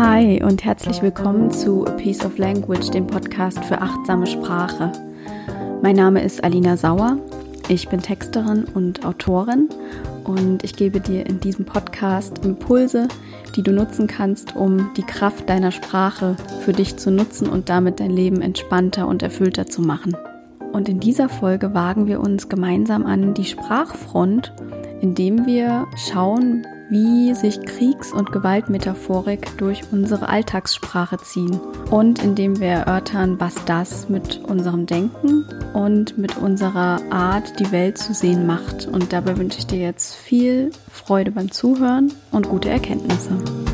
Hi und herzlich willkommen zu A Piece of Language, dem Podcast für achtsame Sprache. Mein Name ist Alina Sauer, ich bin Texterin und Autorin und ich gebe dir in diesem Podcast Impulse, die du nutzen kannst, um die Kraft deiner Sprache für dich zu nutzen und damit dein Leben entspannter und erfüllter zu machen. Und in dieser Folge wagen wir uns gemeinsam an die Sprachfront, indem wir schauen, wie sich Kriegs- und Gewaltmetaphorik durch unsere Alltagssprache ziehen und indem wir erörtern, was das mit unserem Denken und mit unserer Art, die Welt zu sehen macht. Und dabei wünsche ich dir jetzt viel Freude beim Zuhören und gute Erkenntnisse.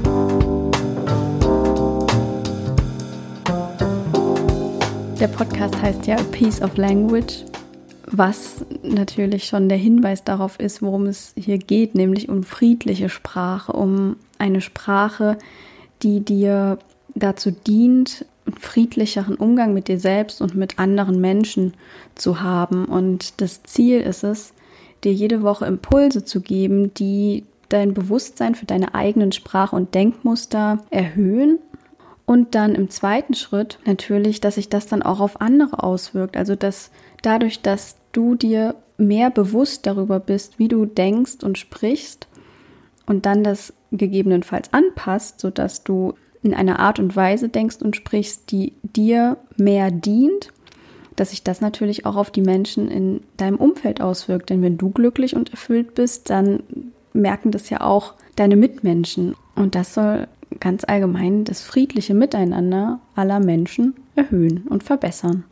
Der Podcast heißt ja A Piece of Language, was natürlich schon der Hinweis darauf ist, worum es hier geht, nämlich um friedliche Sprache, um eine Sprache, die dir dazu dient, einen friedlicheren Umgang mit dir selbst und mit anderen Menschen zu haben. Und das Ziel ist es, dir jede Woche Impulse zu geben, die dein Bewusstsein für deine eigenen Sprach- und Denkmuster erhöhen. Und dann im zweiten Schritt natürlich, dass sich das dann auch auf andere auswirkt. Also dass dadurch, dass du dir mehr bewusst darüber bist, wie du denkst und sprichst und dann das gegebenenfalls anpasst, sodass du in einer Art und Weise denkst und sprichst, die dir mehr dient, dass sich das natürlich auch auf die Menschen in deinem Umfeld auswirkt. Denn wenn du glücklich und erfüllt bist, dann merken das ja auch deine Mitmenschen. Und das soll ganz allgemein das friedliche Miteinander aller Menschen erhöhen und verbessern.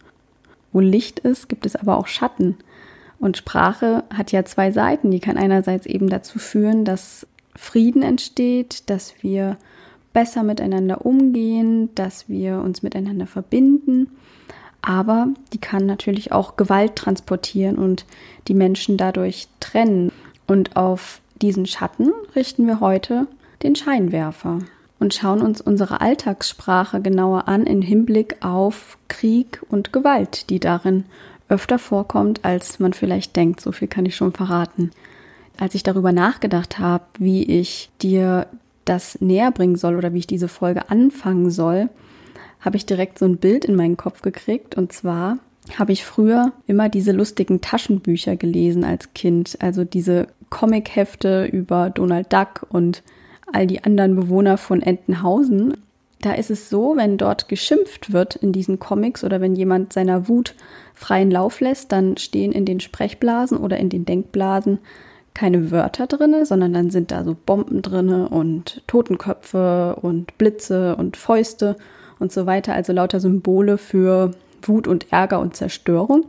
Wo Licht ist, gibt es aber auch Schatten. Und Sprache hat ja zwei Seiten. Die kann einerseits eben dazu führen, dass Frieden entsteht, dass wir besser miteinander umgehen, dass wir uns miteinander verbinden. Aber die kann natürlich auch Gewalt transportieren und die Menschen dadurch trennen. Und auf diesen Schatten richten wir heute den Scheinwerfer und schauen uns unsere Alltagssprache genauer an im Hinblick auf Krieg und Gewalt, die darin öfter vorkommt, als man vielleicht denkt. So viel kann ich schon verraten. Als ich darüber nachgedacht habe, wie ich dir das näher bringen soll oder wie ich diese Folge anfangen soll, habe ich direkt so ein Bild in meinen Kopf gekriegt. Und zwar habe ich früher immer diese lustigen Taschenbücher gelesen als Kind. Also diese Comichefte über Donald Duck und all die anderen Bewohner von Entenhausen. Da ist es so, wenn dort geschimpft wird in diesen Comics oder wenn jemand seiner Wut freien Lauf lässt, dann stehen in den Sprechblasen oder in den Denkblasen keine Wörter drin, sondern dann sind da so Bomben drin und Totenköpfe und Blitze und Fäuste und so weiter. Also lauter Symbole für Wut und Ärger und Zerstörung.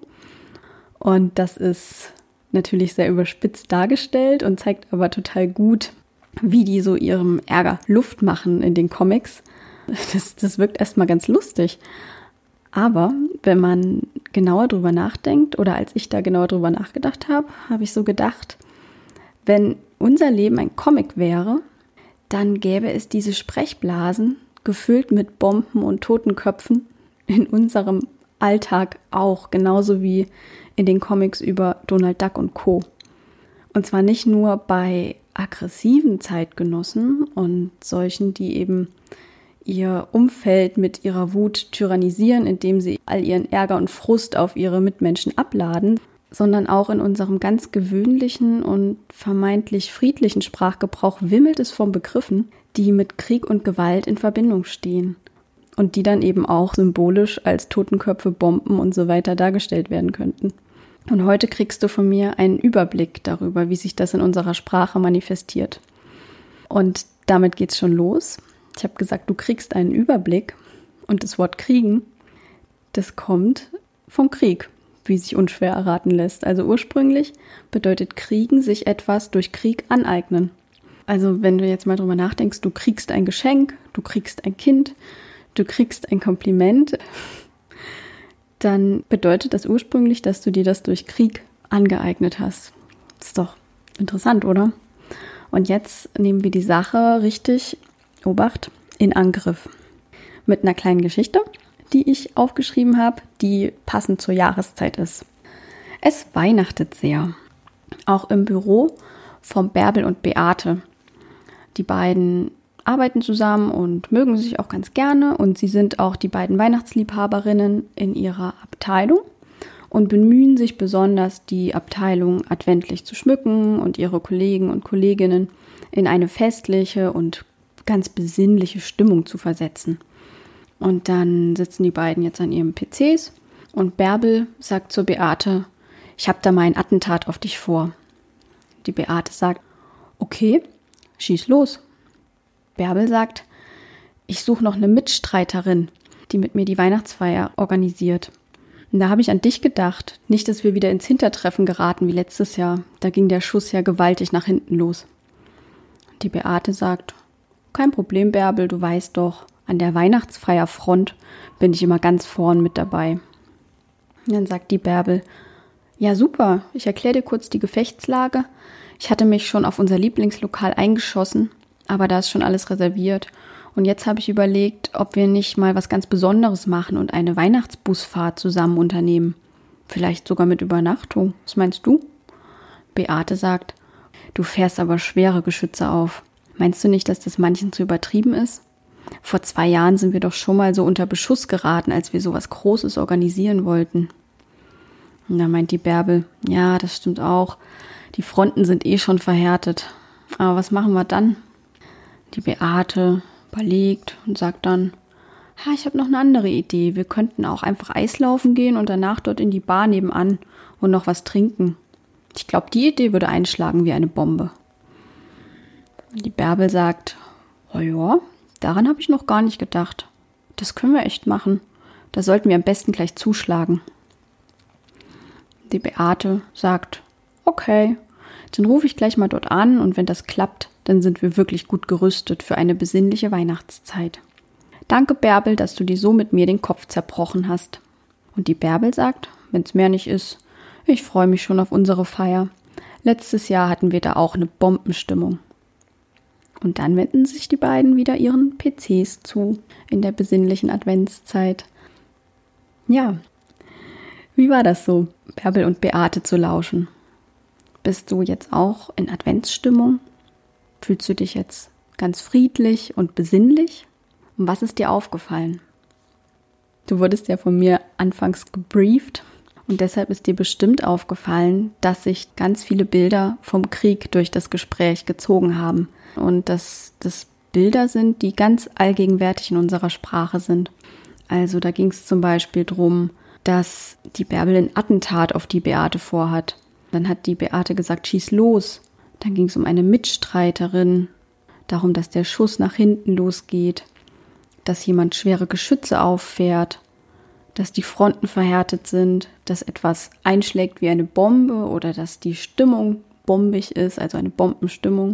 Und das ist natürlich sehr überspitzt dargestellt und zeigt aber total gut, wie die so ihrem Ärger Luft machen in den Comics. Das wirkt erstmal ganz lustig. Aber wenn man genauer drüber nachdenkt, oder als ich da genauer drüber nachgedacht habe, habe ich so gedacht, wenn unser Leben ein Comic wäre, dann gäbe es diese Sprechblasen, gefüllt mit Bomben und Totenköpfen, in unserem Alltag auch, genauso wie in den Comics über Donald Duck und Co. Und zwar nicht nur bei aggressiven Zeitgenossen und solchen, die eben ihr Umfeld mit ihrer Wut tyrannisieren, indem sie all ihren Ärger und Frust auf ihre Mitmenschen abladen, sondern auch in unserem ganz gewöhnlichen und vermeintlich friedlichen Sprachgebrauch wimmelt es von Begriffen, die mit Krieg und Gewalt in Verbindung stehen und die dann eben auch symbolisch als Totenköpfe, Bomben und so weiter dargestellt werden könnten. Und heute kriegst du von mir einen Überblick darüber, wie sich das in unserer Sprache manifestiert. Und damit geht's schon los. Ich habe gesagt, du kriegst einen Überblick. Und das Wort kriegen, das kommt vom Krieg, wie sich unschwer erraten lässt. Also ursprünglich bedeutet kriegen sich etwas durch Krieg aneignen. Also wenn du jetzt mal drüber nachdenkst, du kriegst ein Geschenk, du kriegst ein Kind, du kriegst ein Kompliment, dann bedeutet das ursprünglich, dass du dir das durch Krieg angeeignet hast. Ist doch interessant, oder? Und jetzt nehmen wir die Sache richtig, Obacht, in Angriff. Mit einer kleinen Geschichte, die ich aufgeschrieben habe, die passend zur Jahreszeit ist. Es weihnachtet sehr. Auch im Büro von Bärbel und Beate. Die beiden arbeiten zusammen und mögen sich auch ganz gerne und sie sind auch die beiden Weihnachtsliebhaberinnen in ihrer Abteilung und bemühen sich besonders, die Abteilung adventlich zu schmücken und ihre Kollegen und Kolleginnen in eine festliche und ganz besinnliche Stimmung zu versetzen. Und dann sitzen die beiden jetzt an ihren PCs und Bärbel sagt zur Beate, ich habe da mal ein Attentat auf dich vor. Die Beate sagt, okay, schieß los. Bärbel sagt, ich suche noch eine Mitstreiterin, die mit mir die Weihnachtsfeier organisiert. Und da habe ich an dich gedacht, nicht, dass wir wieder ins Hintertreffen geraten wie letztes Jahr. Da ging der Schuss ja gewaltig nach hinten los. Die Beate sagt, kein Problem, Bärbel, du weißt doch, an der Weihnachtsfeierfront bin ich immer ganz vorn mit dabei. Und dann sagt die Bärbel, ja super, ich erkläre dir kurz die Gefechtslage. Ich hatte mich schon auf unser Lieblingslokal eingeschossen, aber da ist schon alles reserviert. Und jetzt habe ich überlegt, ob wir nicht mal was ganz Besonderes machen und eine Weihnachtsbusfahrt zusammen unternehmen. Vielleicht sogar mit Übernachtung. Was meinst du? Beate sagt, du fährst aber schwere Geschütze auf. Meinst du nicht, dass das manchen zu übertrieben ist? Vor 2 Jahren sind wir doch schon mal so unter Beschuss geraten, als wir sowas Großes organisieren wollten. Und da meint die Bärbel, ja, das stimmt auch. Die Fronten sind eh schon verhärtet. Aber was machen wir dann? Die Beate überlegt und sagt dann, ich habe noch eine andere Idee. Wir könnten auch einfach Eislaufen gehen und danach dort in die Bar nebenan und noch was trinken. Ich glaube, die Idee würde einschlagen wie eine Bombe. Die Bärbel sagt, oh ja, daran habe ich noch gar nicht gedacht. Das können wir echt machen. Da sollten wir am besten gleich zuschlagen. Die Beate sagt, okay, dann rufe ich gleich mal dort an und wenn das klappt, dann sind wir wirklich gut gerüstet für eine besinnliche Weihnachtszeit. Danke, Bärbel, dass du dir so mit mir den Kopf zerbrochen hast. Und die Bärbel sagt, wenn's mehr nicht ist, ich freue mich schon auf unsere Feier. Letztes Jahr hatten wir da auch eine Bombenstimmung. Und dann wenden sich die beiden wieder ihren PCs zu in der besinnlichen Adventszeit. Ja, wie war das so, Bärbel und Beate zu lauschen? Bist du jetzt auch in Adventsstimmung? Fühlst du dich jetzt ganz friedlich und besinnlich? Und was ist dir aufgefallen? Du wurdest ja von mir anfangs gebrieft und deshalb ist dir bestimmt aufgefallen, dass sich ganz viele Bilder vom Krieg durch das Gespräch gezogen haben und dass das Bilder sind, die ganz allgegenwärtig in unserer Sprache sind. Also da ging es zum Beispiel darum, dass die Bärbel ein Attentat auf die Beate vorhat. Dann hat die Beate gesagt, schieß los. Dann ging es um eine Mitstreiterin, darum, dass der Schuss nach hinten losgeht, dass jemand schwere Geschütze auffährt, dass die Fronten verhärtet sind, dass etwas einschlägt wie eine Bombe oder dass die Stimmung bombig ist, also eine Bombenstimmung,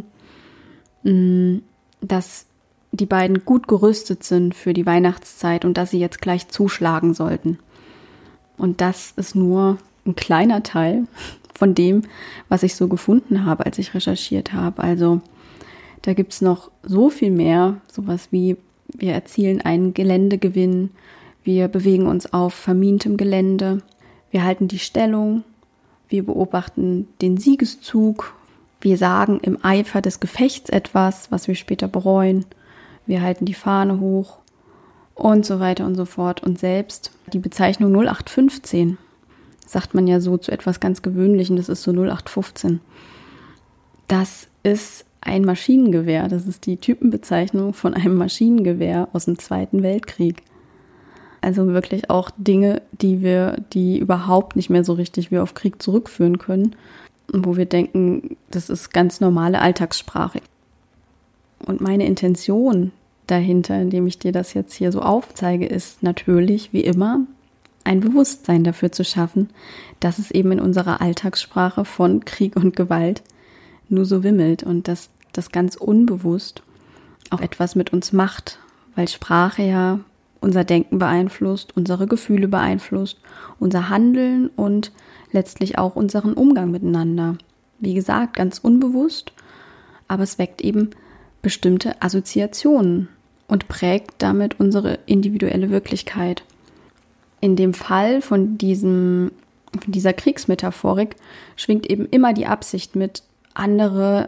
dass die beiden gut gerüstet sind für die Weihnachtszeit und dass sie jetzt gleich zuschlagen sollten. Und das ist nur ein kleiner Teil von dem, was ich so gefunden habe, als ich recherchiert habe. Also da gibt es noch so viel mehr, sowas wie wir erzielen einen Geländegewinn, wir bewegen uns auf vermintem Gelände, wir halten die Stellung, wir beobachten den Siegeszug, wir sagen im Eifer des Gefechts etwas, was wir später bereuen, wir halten die Fahne hoch und so weiter und so fort. Und selbst die Bezeichnung 0815 sagt man ja so zu etwas ganz Gewöhnlichem, das ist so 0815. Das ist ein Maschinengewehr, das ist die Typenbezeichnung von einem Maschinengewehr aus dem Zweiten Weltkrieg. Also wirklich auch Dinge, die überhaupt nicht mehr so richtig wie auf Krieg zurückführen können und wo wir denken, das ist ganz normale Alltagssprache. Und meine Intention dahinter, indem ich dir das jetzt hier so aufzeige, ist natürlich, wie immer, ein Bewusstsein dafür zu schaffen, dass es eben in unserer Alltagssprache von Krieg und Gewalt nur so wimmelt und dass das ganz unbewusst auch etwas mit uns macht, weil Sprache ja unser Denken beeinflusst, unsere Gefühle beeinflusst, unser Handeln und letztlich auch unseren Umgang miteinander. Wie gesagt, ganz unbewusst, aber es weckt eben bestimmte Assoziationen und prägt damit unsere individuelle Wirklichkeit. In dem Fall von dieser Kriegsmetaphorik schwingt eben immer die Absicht mit, andere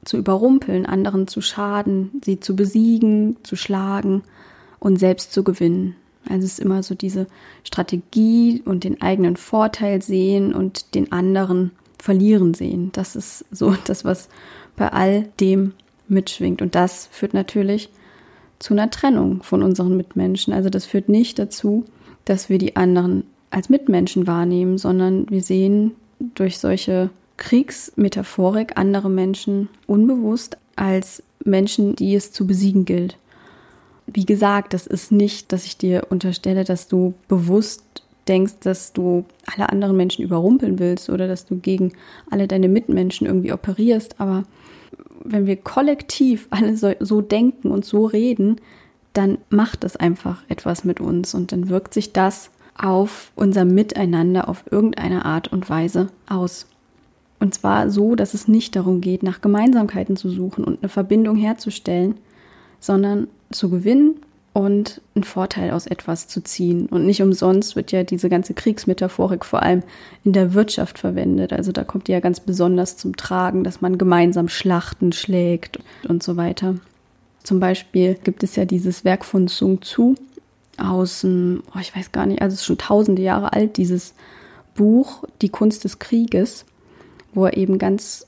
zu überrumpeln, anderen zu schaden, sie zu besiegen, zu schlagen und selbst zu gewinnen. Also es ist immer so diese Strategie und den eigenen Vorteil sehen und den anderen verlieren sehen. Das ist so das, was bei all dem mitschwingt. Und das führt natürlich zu einer Trennung von unseren Mitmenschen. Also das führt nicht dazu, dass wir die anderen als Mitmenschen wahrnehmen, sondern wir sehen durch solche Kriegsmetaphorik andere Menschen unbewusst als Menschen, die es zu besiegen gilt. Wie gesagt, das ist nicht, dass ich dir unterstelle, dass du bewusst denkst, dass du alle anderen Menschen überrumpeln willst oder dass du gegen alle deine Mitmenschen irgendwie operierst. Aber wenn wir kollektiv alle so denken und so reden, dann macht das einfach etwas mit uns und dann wirkt sich das auf unser Miteinander auf irgendeine Art und Weise aus. Und zwar so, dass es nicht darum geht, nach Gemeinsamkeiten zu suchen und eine Verbindung herzustellen, sondern zu gewinnen und einen Vorteil aus etwas zu ziehen. Und nicht umsonst wird ja diese ganze Kriegsmetaphorik vor allem in der Wirtschaft verwendet. Also da kommt die ja ganz besonders zum Tragen, dass man gemeinsam Schlachten schlägt und so weiter. Zum Beispiel gibt es ja dieses Werk von Sun Tzu aus dem, ich weiß gar nicht, also es ist schon tausende Jahre alt, dieses Buch Die Kunst des Krieges, wo er eben ganz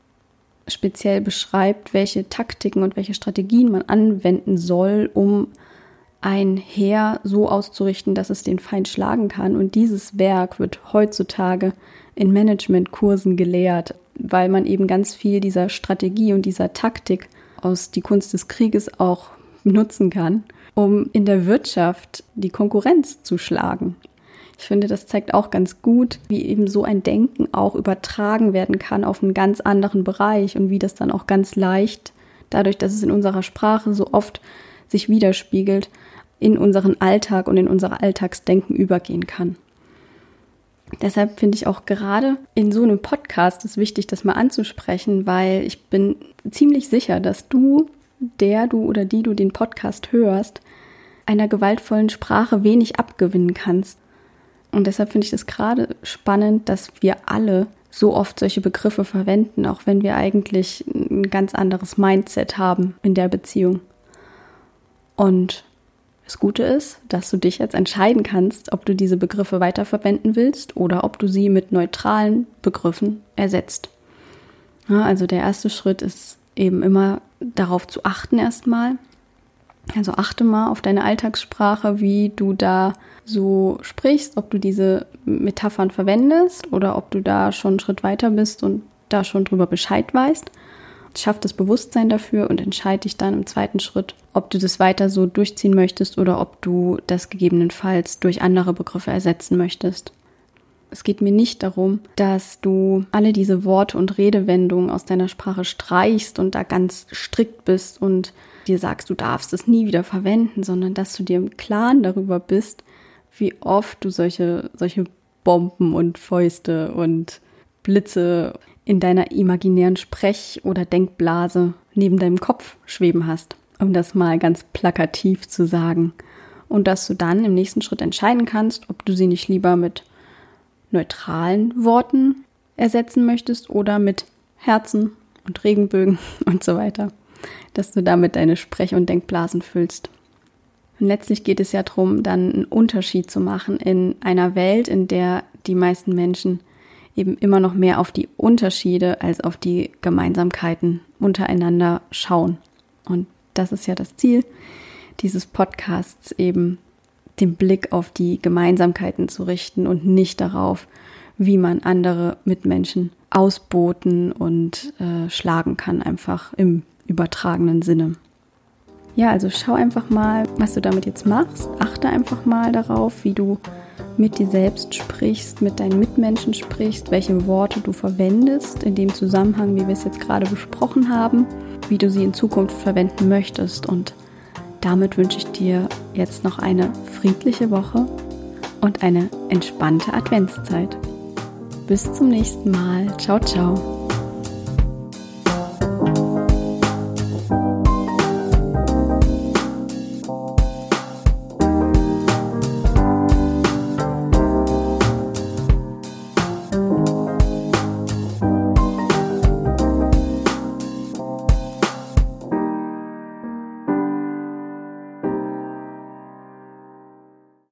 speziell beschreibt, welche Taktiken und welche Strategien man anwenden soll, um ein Heer so auszurichten, dass es den Feind schlagen kann. Und dieses Werk wird heutzutage in Managementkursen gelehrt, weil man eben ganz viel dieser Strategie und dieser Taktik aus Die Kunst des Krieges auch nutzen kann, um in der Wirtschaft die Konkurrenz zu schlagen. Ich finde, das zeigt auch ganz gut, wie eben so ein Denken auch übertragen werden kann auf einen ganz anderen Bereich und wie das dann auch ganz leicht, dadurch, dass es in unserer Sprache so oft sich widerspiegelt, in unseren Alltag und in unser Alltagsdenken übergehen kann. Deshalb finde ich auch gerade in so einem Podcast es wichtig, das mal anzusprechen, weil ich bin ziemlich sicher, dass du oder die du den Podcast hörst, einer gewaltvollen Sprache wenig abgewinnen kannst. Und deshalb finde ich es gerade spannend, dass wir alle so oft solche Begriffe verwenden, auch wenn wir eigentlich ein ganz anderes Mindset haben in der Beziehung. Und das Gute ist, dass du dich jetzt entscheiden kannst, ob du diese Begriffe weiterverwenden willst oder ob du sie mit neutralen Begriffen ersetzt. Ja, also der erste Schritt ist eben immer darauf zu achten erstmal. Also achte mal auf deine Alltagssprache, wie du da so sprichst, ob du diese Metaphern verwendest oder ob du da schon einen Schritt weiter bist und da schon drüber Bescheid weißt. Schaff das Bewusstsein dafür und entscheide dich dann im zweiten Schritt, ob du das weiter so durchziehen möchtest oder ob du das gegebenenfalls durch andere Begriffe ersetzen möchtest. Es geht mir nicht darum, dass du alle diese Worte und Redewendungen aus deiner Sprache streichst und da ganz strikt bist und dir sagst, du darfst es nie wieder verwenden, sondern dass du dir im Klaren darüber bist, wie oft du solche Bomben und Fäuste und Blitze in deiner imaginären Sprech- oder Denkblase neben deinem Kopf schweben hast, um das mal ganz plakativ zu sagen. Und dass du dann im nächsten Schritt entscheiden kannst, ob du sie nicht lieber mit neutralen Worten ersetzen möchtest oder mit Herzen und Regenbögen und so weiter, dass du damit deine Sprech- und Denkblasen füllst. Und letztlich geht es ja darum, dann einen Unterschied zu machen in einer Welt, in der die meisten Menschen eben immer noch mehr auf die Unterschiede als auf die Gemeinsamkeiten untereinander schauen. Und das ist ja das Ziel dieses Podcasts, eben den Blick auf die Gemeinsamkeiten zu richten und nicht darauf, wie man andere Mitmenschen ausboten und schlagen kann, einfach im übertragenen Sinne. Ja, also schau einfach mal, was du damit jetzt machst. Achte einfach mal darauf, wie du mit dir selbst sprichst, mit deinen Mitmenschen sprichst, welche Worte du verwendest, in dem Zusammenhang, wie wir es jetzt gerade besprochen haben, wie du sie in Zukunft verwenden möchtest. Und damit wünsche ich dir jetzt noch eine friedliche Woche und eine entspannte Adventszeit. Bis zum nächsten Mal. Ciao, ciao.